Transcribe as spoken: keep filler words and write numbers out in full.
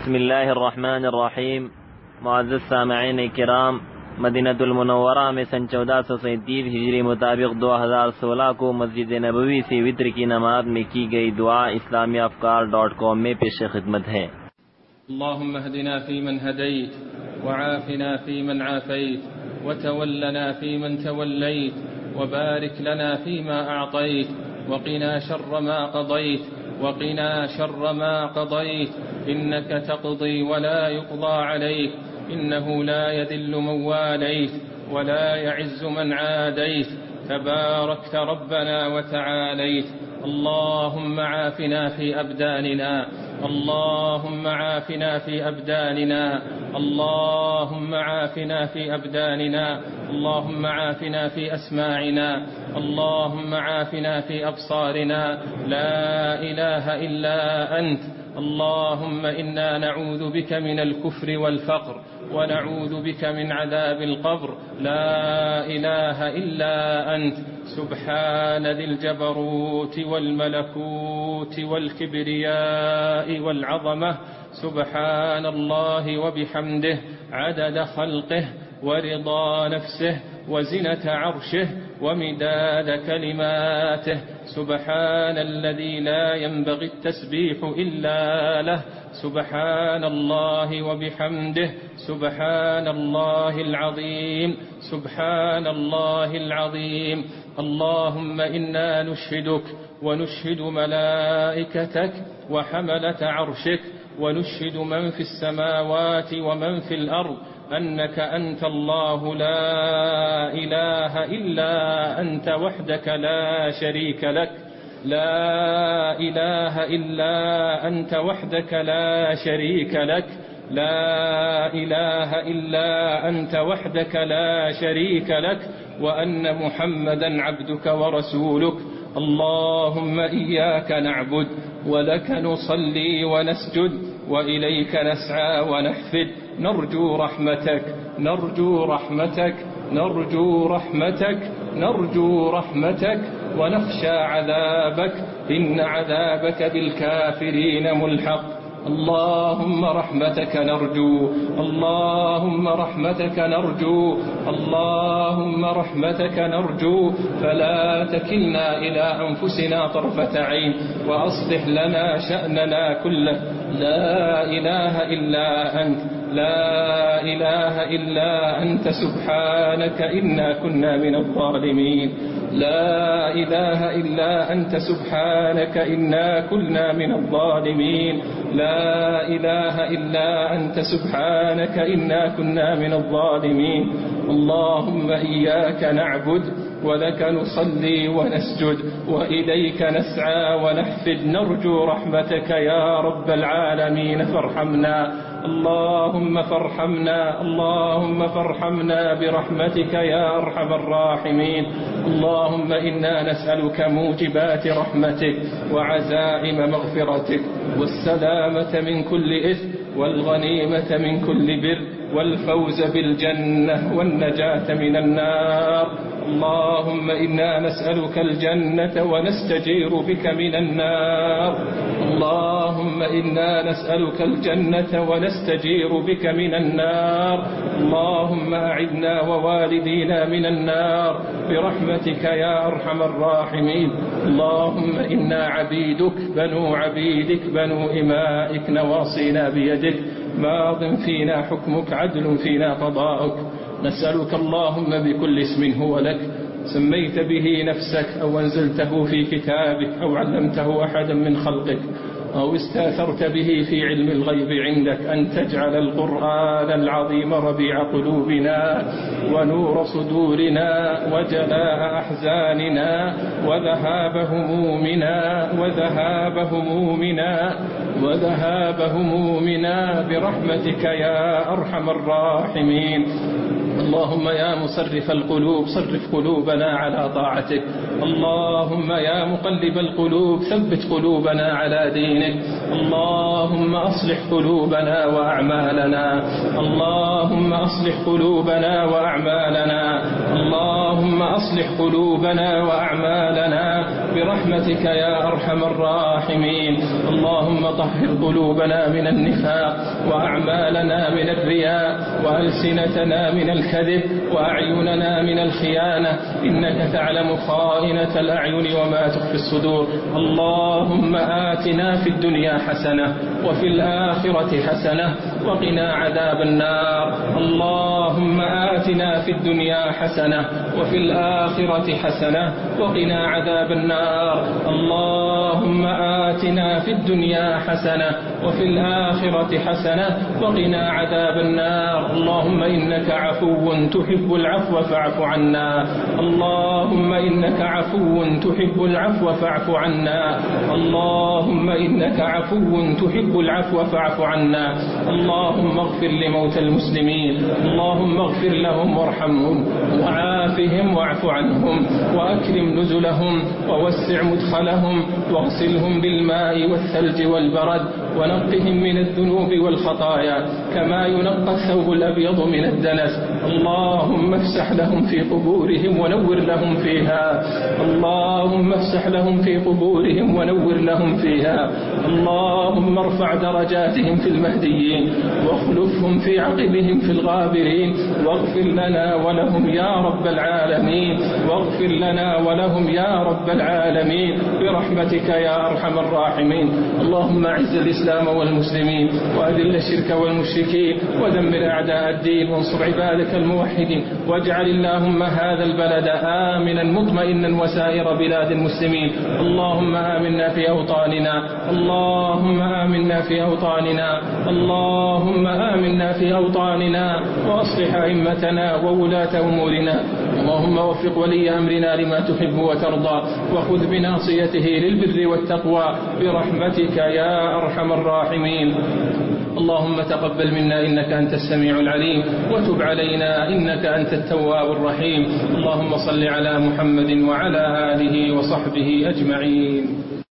بسم الله الرحمن الرحیم. معزز سامعین کرام، مدینہ المنورہ میں سن چودہ سو سینتیس ہجری مطابق دو ہزار سولہ کو مسجد نبوی سے وتر کی نماز میں کی گئی دعا اسلامی افکار ڈاٹ کام میں پیش خدمت ہے۔ اللهم اهدنا فيمن هديت وعافنا فيمن عافيت وتولنا فيمن توليت وبارك لنا فيما أعطيت وقنا شر ما قضيت وقنا شر ما قضيت إنك تقضي ولا يقضى عليك إنه لا يذل من واليت ولا يعز من عاديت تباركت ربنا وتعاليت. اللهم عافنا في أبداننا اللهم عافنا في أبداننا اللهم عافنا في أبداننا اللهم عافنا في أسماعنا اللهم عافنا في أبصارنا. لا إله إلا أنت. اللهم إنا نعوذ بك من الكفر والفقر ونعوذ بك من عذاب القبر. لا إله إلا أنت. سبحان ذي الجبروت والملكوت والكبرياء والعظمة. سبحان الله وبحمده عدد خلقه ورضا نفسه وزنة عرشه ومداد كلماته. سبحان الذي لا ينبغي التسبيح إلا له. سبحان الله وبحمده سبحان الله العظيم سبحان الله العظيم. اللهم إنا نشهدك ونشهد ملائكتك وحملة عرشك ونشهد من في السماوات ومن في الأرض أنك أنت الله لا إله إلا أنت وحدك لا شريك لك. لا إله إلا أنت وحدك لا شريك لك. لا إله إلا أنت وحدك لا شريك لك وأن محمدا عبدك ورسولك. اللهم إياك نعبد ولك نصلي ونسجد وإليك نسعى ونحفد. نرجو رحمتك نرجو رحمتك نرجو رحمتك نرجو رحمتك ونخشى عذابك إن عذابك بالكافرين ملحق. اللهم رحمتك نرجو اللهم رحمتك نرجو اللهم رحمتك نرجو. فلا تكلنا إلى أنفسنا طرفة عين وأصلح لنا شأننا كله. لا إله إلا أنت لا إله إلا أنت سبحانك إنا كنا من الظالمين. لا إله إلا أنت سبحانك إنا كنا من الظالمين. لا إله إلا أنت سبحانك إنا كنا من الظالمين. اللهم إياك نعبد ولك نصلي ونسجد وإليك نسعى ونحفد. نرجو رحمتك يا رب العالمين فارحمنا. اللهم فارحمنا اللهم فارحمنا برحمتك يا أرحم الراحمين. اللهم إنا نسألك موجبات رحمتك وعزائم مغفرتك والسلامة من كل إثم والغنيمة من كل بر والفوز بالجنة والنجاة من النار. اللهم إنا نسألك الجنة ونستجير بك من النار. اللهم إنا نسألك الجنة ونستجير بك من النار. اللهم أعذنا ووالدينا من النار برحمتك يا أرحم الراحمين. اللهم إنا عبيدك بنو عبيدك بنو إمائك نواصينا بيدك ماض فينا حكمك عدل فينا قضاؤك. نسألك اللهم بكل اسم هو لك سميت به نفسك أو أنزلته في كتابك أو علمته أحدا من خلقك أو استاثرت به في علم الغيب عندك أن تجعل القرآن العظيم ربيع قلوبنا ونور صدورنا وجلاء أحزاننا وذهاب همومنا وذهاب همومنا وذهاب همومنا برحمتك يا أرحم الراحمين. اللهم يا مصرف القلوب صرف قلوبنا على طاعتك. اللهم يا مقلب القلوب ثبت قلوبنا على دينك. اللهم أصلح قلوبنا وأعمالنا. اللهم أصلح قلوبنا وأعمالنا. اللهم أصلح قلوبنا وأعمالنا برحمتك يا أرحم الراحمين. اللهم طهر قلوبنا من النفاق وأعمالنا من الرياء وألسنتنا من الكذب وأعيننا من الخيانة، إنك تعلم خائنة الأعين وما تخفي الصدور. اللهم آتنا في الدنيا حسنة وفي الآخرة حسنة وقنا عذاب النار. اللهم آتنا في الدنيا حسنة وفي الآخرة حسنة وقنا عذاب النار. اللهم آتنا في الدنيا حسنة وفي الآخرة حسنة وقنا عذاب النار. اللهم إنك عفو تحب العفو فاعف عنا. اللهم إنك عفو تحب العفو فاعف عنا. اللهم إنك عفو تحب العفو فاعف عنا. اللهم اغفر لموتى المسلمين. اللهم اغفر لهم وارحمهم وعافهم واعف عنهم وأكرم نزلهم ووسع مدخلهم واغسلهم بالماء والثلج والبرد ونقهم من الذنوب والخطايا كما ينقى الثوب الأبيض من الدنس. اللهم افسح لهم في قبورهم ونور لهم فيها. اللهم افسح لهم في قبورهم ونور لهم فيها. اللهم ارفع درجاتهم في المهديين واخلفهم في عقبهم في الغابرين. واغفر لنا ولهم يا رب العالمين. واغفر لنا ولهم يا رب العالمين برحمتك يا أرحم الراحمين. اللهم اعز الإسلام والمسلمين وأذل الشرك والمشركين ودمر أعداء الدين وانصر عبادك الموحدين. واجعل اللهم هذا البلد آمنا مطمئنا وسائر بلاد المسلمين. اللهم آمنا في أوطاننا. اللهم آمنا في أوطاننا. اللهم آمنا في أوطاننا وأصلح أئمتنا وولاة أمورنا. اللهم وفق ولي أمرنا لما تحب وترضى وخذ بناصيته للبر والتقوى برحمتك يا أرحم الراحمين. اللهم تقبل منا إنك أنت السميع العليم وتب علينا إنك أنت التواب الرحيم. اللهم صل على محمد وعلى آله وصحبه أجمعين.